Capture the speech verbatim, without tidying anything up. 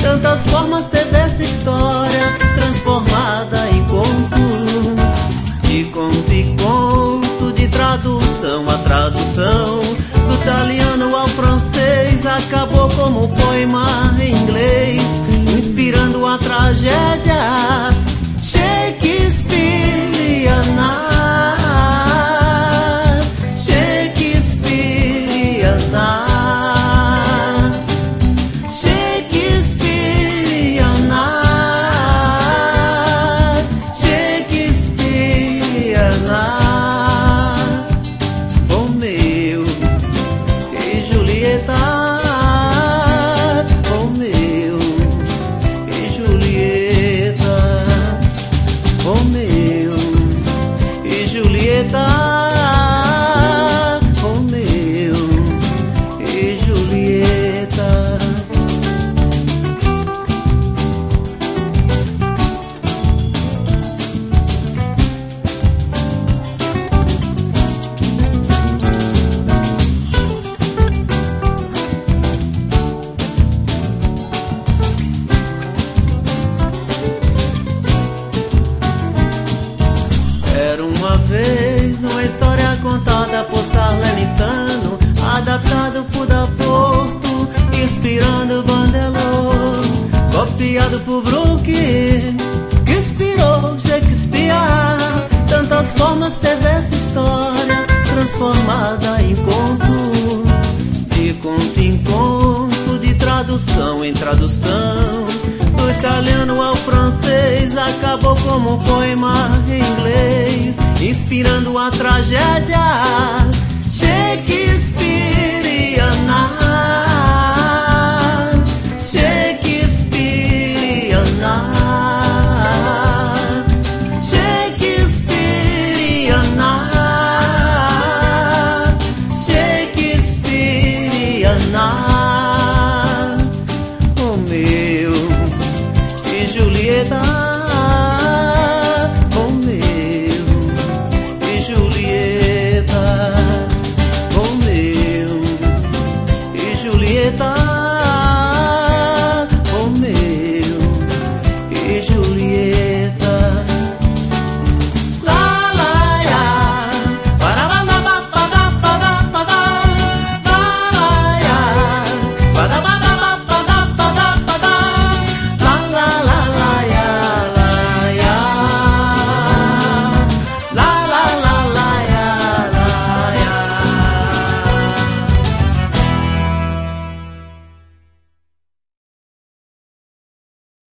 tantas formas teve essa história, transformada em conto. De conto e conto, de tradução a tradução, do italiano ao francês, acabou como poema em inglês, inspirando a tragédia shakespeariana. Uma história contada por Salernitano, adaptado por Da Porto, inspirando Bandelô, copiado por Brooke, que inspirou Shakespeare. Tantas formas teve essa história, transformada em conto. De conto em conto, de tradução em tradução, do italiano ao francês, acabou como poema em inglês, inspirando a tragédia